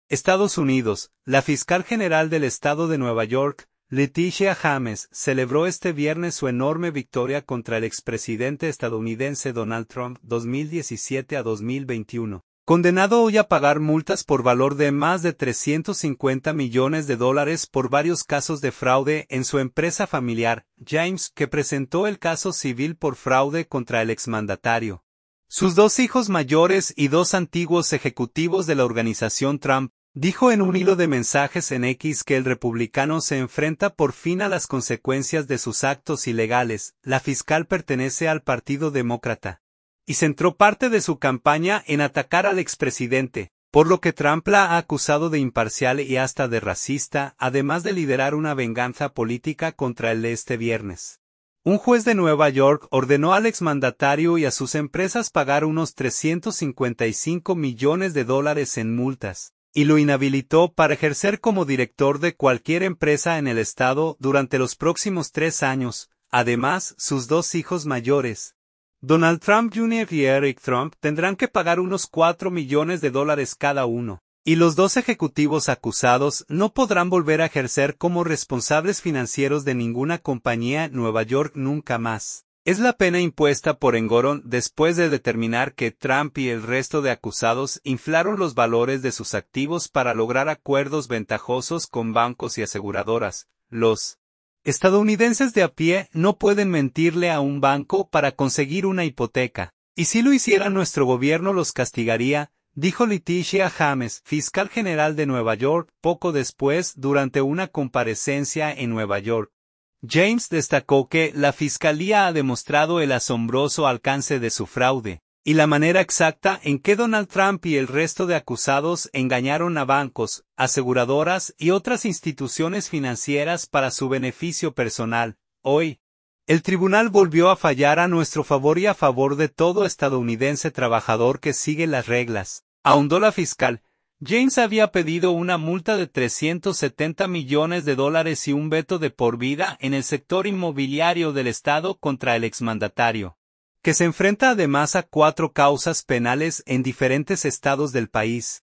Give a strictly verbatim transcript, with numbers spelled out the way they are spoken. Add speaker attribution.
Speaker 1: Estados Unidos, la fiscal general del estado de Nueva York, Letitia James, celebró este viernes su enorme victoria contra el expresidente estadounidense Donald Trump dos mil diecisiete a dos mil veintiuno, condenado hoy a pagar multas por valor de más de trescientos cincuenta millones de dólares por varios casos de fraude en su empresa familiar, James, que presentó el caso civil por fraude contra el exmandatario. Sus dos hijos mayores y dos antiguos ejecutivos de la organización Trump, dijo en un hilo de mensajes en X que el republicano se enfrenta por fin a las consecuencias de sus actos ilegales. La fiscal pertenece al Partido Demócrata y centró parte de su campaña en atacar al expresidente, por lo que Trump la ha acusado de imparcial y hasta de racista, además de liderar una venganza política contra él este viernes. Un juez de Nueva York ordenó al exmandatario y a sus empresas pagar unos trescientos cincuenta y cinco millones de dólares en multas, y lo inhabilitó para ejercer como director de cualquier empresa en el estado durante los próximos tres años. Además, sus dos hijos mayores, Donald Trump junior y Eric Trump, tendrán que pagar unos cuatro millones de dólares cada uno, y los dos ejecutivos acusados no podrán volver a ejercer como responsables financieros de ninguna compañía en Nueva York nunca más. Es la pena impuesta por Engoron después de determinar que Trump y el resto de acusados inflaron los valores de sus activos para lograr acuerdos ventajosos con bancos y aseguradoras. Los estadounidenses de a pie no pueden mentirle a un banco para conseguir una hipoteca, y si lo hiciera nuestro gobierno los castigaría, dijo Letitia James, fiscal general de Nueva York, poco después durante una comparecencia en Nueva York. James destacó que la Fiscalía ha demostrado el asombroso alcance de su fraude, y la manera exacta en que Donald Trump y el resto de acusados engañaron a bancos, aseguradoras y otras instituciones financieras para su beneficio personal. Hoy, el tribunal volvió a fallar a nuestro favor y a favor de todo estadounidense trabajador que sigue las reglas, ahondó la fiscal. James había pedido una multa de trescientos setenta millones de dólares y un veto de por vida en el sector inmobiliario del estado contra el exmandatario, que se enfrenta además a cuatro causas penales en diferentes estados del país.